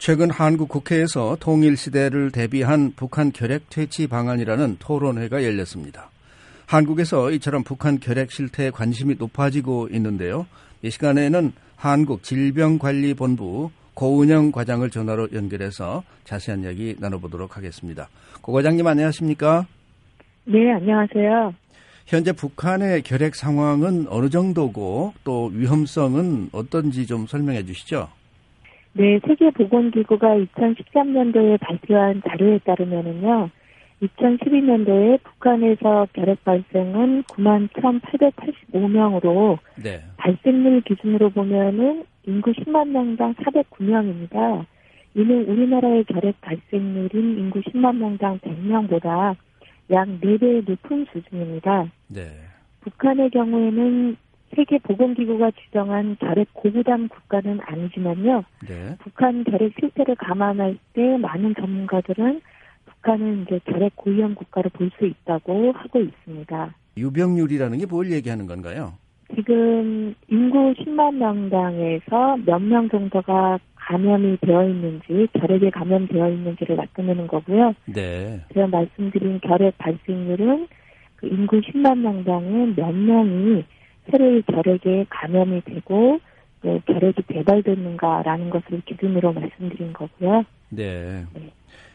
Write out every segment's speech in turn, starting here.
최근 한국 국회에서 통일시대를 대비한 북한 결핵 퇴치 방안이라는 토론회가 열렸습니다. 한국에서 이처럼 북한 결핵 실태에 관심이 높아지고 있는데요. 이 시간에는 한국질병관리본부 고은영 과장을 전화로 연결해서 자세한 이야기 나눠보도록 하겠습니다. 고 과장님 안녕하십니까? 네, 안녕하세요. 현재 북한의 결핵 상황은 어느 정도고 또 위험성은 어떤지 좀 설명해 주시죠. 네, 세계보건기구가 2013년도에 발표한 자료에 따르면은요, 2012년도에 북한에서 결핵 발생은 91,885명으로 네. 발생률 기준으로 보면은 인구 10만 명당 409명입니다. 이는 우리나라의 결핵 발생률인 인구 10만 명당 100명보다 약 4배 높은 수준입니다. 네. 북한의 경우에는 세계보건기구가 지정한 결핵 고부담 국가는 아니지만요. 네. 북한 결핵 실태를 감안할 때 많은 전문가들은 북한은 이제 결핵 고위험 국가로 볼 수 있다고 하고 있습니다. 유병률이라는 게 뭘 얘기하는 건가요? 지금 인구 10만 명당에서 몇 명 정도가 감염이 되어 있는지, 결핵에 감염되어 있는지를 나타내는 거고요. 네. 제가 말씀드린 결핵 발생률은 그 인구 10만 명당에 몇 명이 새로이 결핵에 감염이 되고 또 결핵이 재발됐는가라는 것을 기준으로 말씀드린 거고요. 네. 네.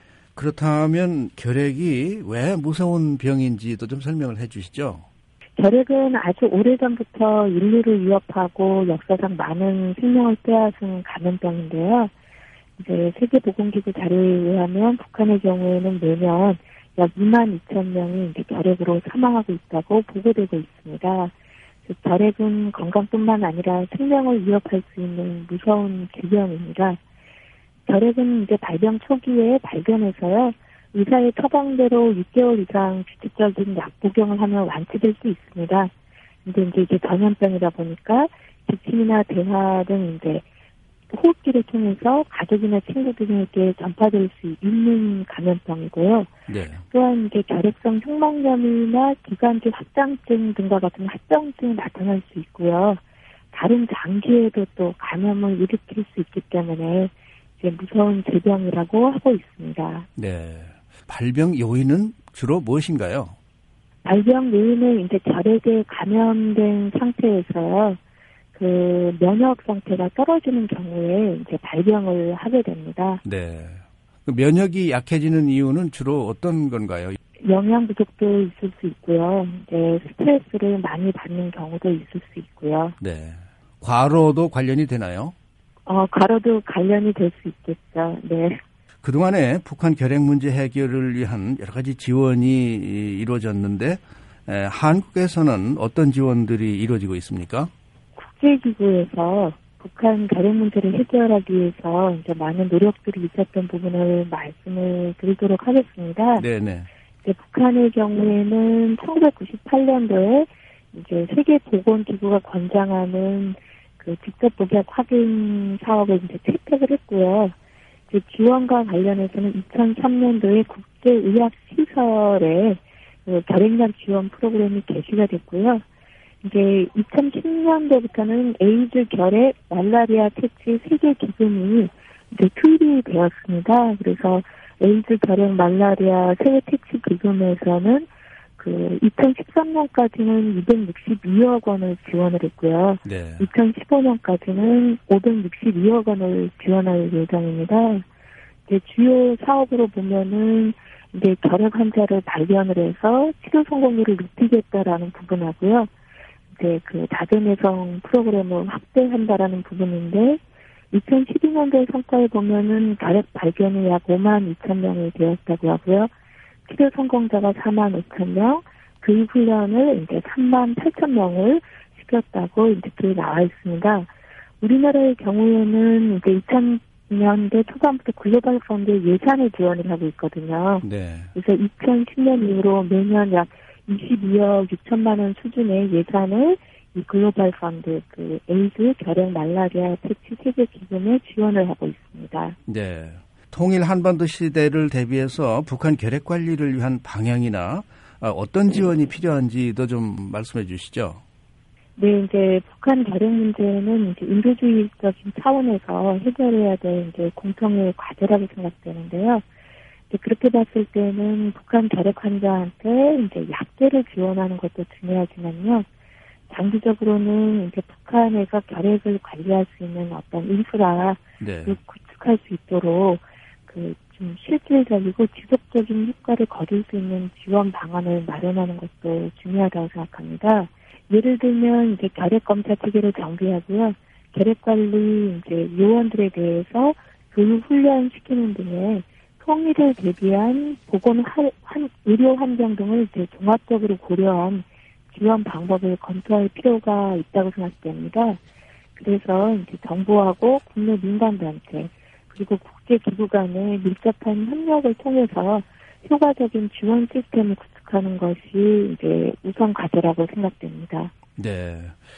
그렇다면 결핵이 왜 무서운 병인지도 좀 설명을 해 주시죠. 결핵은 아주 오래전부터 인류를 위협하고 역사상 많은 생명을 빼앗은 감염병인데요. 이제 세계보건기구 자료에 의하면 북한의 경우에는 매년 약 2만 2천 명이 이제 결핵으로 사망하고 있다고 보고되고 있습니다. 결핵은 건강뿐만 아니라 생명을 위협할 수 있는 무서운 질병입니다. 결핵은 이제 발병 초기에 발견해서요, 의사의 처방대로 6개월 이상 규칙적인 약 복용을 하면 완치될 수 있습니다. 근데 이제 전염병이다 보니까 기침이나 대화 등 이제 호흡기를 통해서 가족이나 친구들에게 전파될 수 있는 감염병이고요. 네. 또한 이제 결핵성 흉막염이나 기관지 확장증 등과 같은 합병증이 나타날 수 있고요. 다른 장기에도 또 감염을 일으킬 수 있기 때문에 이제 무서운 질병이라고 하고 있습니다. 네. 발병 요인은 주로 무엇인가요? 발병 요인은 이제 결핵에 감염된 상태에서요. 그 면역 상태가 떨어지는 경우에 이제 발병을 하게 됩니다. 네. 그 면역이 약해지는 이유는 주로 어떤 건가요? 영양 부족도 있을 수 있고요. 이제 스트레스를 많이 받는 경우도 있을 수 있고요. 네. 과로도 관련이 되나요? 과로도 관련이 될 수 있겠죠. 네. 그동안에 북한 결핵 문제 해결을 위한 여러 가지 지원이 이루어졌는데 한국에서는 어떤 지원들이 이루어지고 있습니까? 국제기구에서 북한 결핵 문제를 해결하기 위해서 이제 많은 노력들이 있었던 부분을 말씀을 드리도록 하겠습니다. 네네. 이제 북한의 경우에는 1998년도에 이제 세계보건기구가 권장하는 그 직접 복약 확인 사업을 이제 채택을 했고요. 이제 지원과 관련해서는 2003년도에 국제의학시설에 그 결핵약 지원 프로그램이 개시가 됐고요. 이제 2010년도부터는 에이즈, 결핵, 말라리아 퇴치 세계 기금이 이제 투입이 되었습니다. 그래서 에이즈, 결핵, 말라리아 세계 퇴치 기금에서는 그 2013년까지는 262억 원을 지원을 했고요. 네. 2015년까지는 562억 원을 지원할 예정입니다. 이제 주요 사업으로 보면은 이제 결핵 환자를 발견을 해서 치료 성공률을 높이겠다라는 부분하고요. 이제 그 다중내성 프로그램을 확대한다라는 부분인데 2012년도의 성과에 보면은 결핵 발견이 약 5만 2천 명이 되었다고 하고요. 치료 성공자가 4만 5천 명, 교육 훈련을 이제 3만 8천 명을 시켰다고 이제 글이 나와 있습니다. 우리나라의 경우에는 이제 2000년대 초반부터 글로벌 펀드의 예산을 지원을 하고 있거든요. 네. 그래서 2010년 이후로 매년 약 22억 6천만 원 수준의 예산을 이 글로벌 펀드, 그 에이즈, 결핵, 말라리아 퇴치 세계 기금에 지원을 하고 있습니다. 네. 통일 한반도 시대를 대비해서 북한 결핵 관리를 위한 방향이나 어떤 지원이 필요한지도 좀 말씀해 주시죠. 네, 이제 북한 결핵 문제는 이제 인도주의적인 차원에서 해결해야 될 이제 공통의 과제라고 생각되는데요. 이제 그렇게 봤을 때는 북한 결핵 환자한테 이제 약제를 지원하는 것도 중요하지만요. 장기적으로는 이제 북한에서 결핵을 관리할 수 있는 어떤 인프라를 구축할 수 있도록 좀 실질적이고 지속적인 효과를 거둘 수 있는 지원 방안을 마련하는 것도 중요하다고 생각합니다. 예를 들면 이제 결핵 검사 체계를 정비하고요. 결핵 관리 이제 요원들에 대해서 교육 훈련 시키는 등의 통일을 대비한 의료 환경 등을 이제 종합적으로 고려한 지원 방법을 검토할 필요가 있다고 생각됩니다. 그래서 이제 정부하고 국내 민간단체 그리고 국제기구 간의 밀접한 협력을 통해서 효과적인 지원 시스템을 구축하는 것이 이제 우선 과제라고 생각됩니다. 네.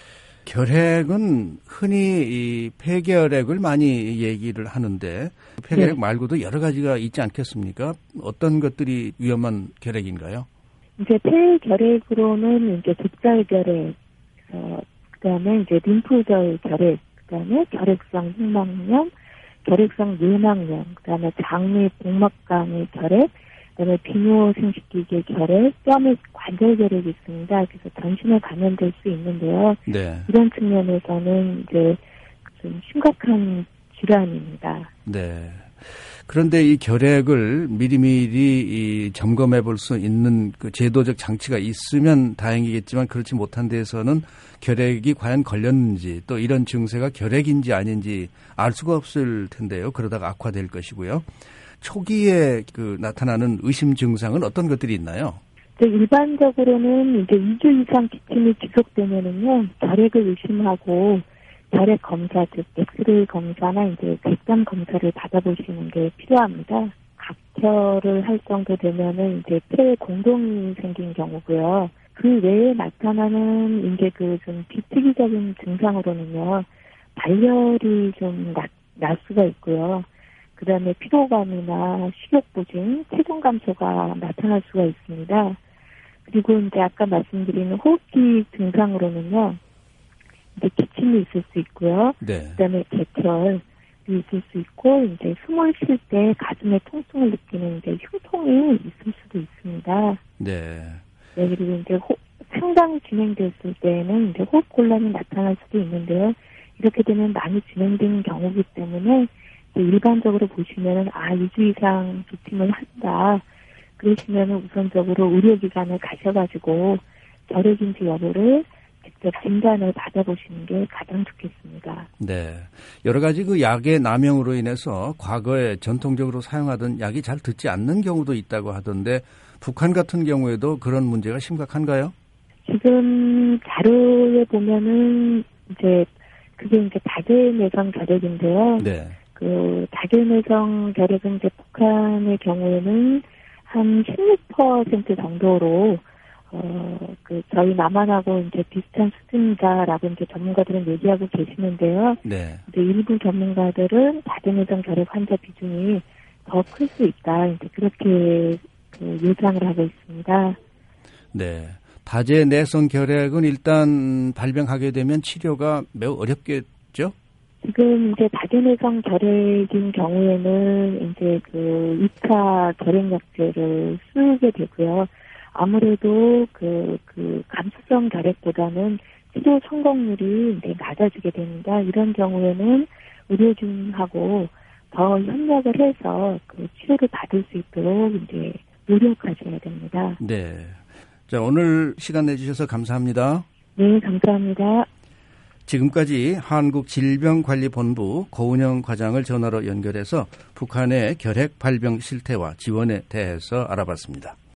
결핵은 흔히 이 폐결핵을 많이 얘기를 하는데 폐결핵 말고도 여러 가지가 있지 않겠습니까? 어떤 것들이 위험한 결핵인가요? 이제 폐결핵으로는 이제 독자의 결핵, 그다음에 이제 림프절 결핵, 그다음에 결핵성 흉막염, 결핵성 뇌막염, 그다음에 장내 복막간의 결핵, 그다음에 비뇨생식기계 결핵, 뼈의 관절 결핵이 있습니다. 그래서 전신에 감염될 수 있는데요. 네. 이런 측면에서는 이제 좀 심각한 질환입니다. 네. 그런데 이 결핵을 미리미리 점검해 볼 수 있는 그 제도적 장치가 있으면 다행이겠지만 그렇지 못한 데에서는 결핵이 과연 걸렸는지 또 이런 증세가 결핵인지 아닌지 알 수가 없을 텐데요. 그러다가 악화될 것이고요. 초기에 나타나는 의심 증상은 어떤 것들이 있나요? 일반적으로는 이제 2주 이상 기침이 지속되면은요, 결핵을 의심하고 결핵 검사, 즉 엑스레이 검사나 이제 객관 검사를 받아보시는 게 필요합니다. 각혈을 할 정도 되면은 이제 폐에 공동이 생긴 경우고요. 그 외에 나타나는 이제 좀 비특이적인 증상으로는요, 발열이 좀 날 수가 있고요. 그 다음에 피로감이나 식욕부진, 체중 감소가 나타날 수가 있습니다. 그리고 이제 아까 말씀드린 호흡기 증상으로는요, 이제 기침이 있을 수 있고요. 네. 그다음에 개철이 있을 수 있고, 이제 숨을 쉴 때 가슴에 통증을 느끼는 이제 흉통이 있을 수도 있습니다. 네. 네, 그리고 이제 상당히 진행됐을 때는 이제 호흡 곤란이 나타날 수도 있는데요. 이렇게 되면 많이 진행된 경우이기 때문에 일반적으로 보시면은 2주 이상 기침을 한다. 그러시면은 우선적으로 의료기관에 가셔가지고 결핵인지 여부를 직접 진단을 받아보시는 게 가장 좋겠습니다. 네. 여러 가지 약의 남용으로 인해서 과거에 전통적으로 사용하던 약이 잘 듣지 않는 경우도 있다고 하던데 북한 같은 경우에도 그런 문제가 심각한가요? 지금 자료에 보면은 그게 다계내성 결핵인데요. 네. 다계내성 결핵은 이제 북한의 경우에는 한 16% 정도로 저희 남한하고 이제 비슷한 수준이다라고 이제 전문가들은 얘기하고 계시는데요. 네. 이제 일부 전문가들은 다계내성 결핵 환자 비중이 더 클 수 있다. 이제 그렇게 예상을 하고 있습니다. 네. 다계내성 결핵은 일단 발병하게 되면 치료가 매우 어렵겠죠? 지금 이제 다계내성 결핵인 경우에는 이제 2차 결핵약제를 쓰게 되고요. 아무래도 감수성 결핵보다는 치료 성공률이 이제 낮아지게 됩니다. 이런 경우에는 의료진하고 더 협력을 해서 치료를 받을 수 있도록 이제 노력하셔야 됩니다. 네. 자, 오늘 시간 내주셔서 감사합니다. 네, 감사합니다. 지금까지 한국질병관리본부 고은영 과장을 전화로 연결해서 북한의 결핵 발병 실태와 지원에 대해서 알아봤습니다.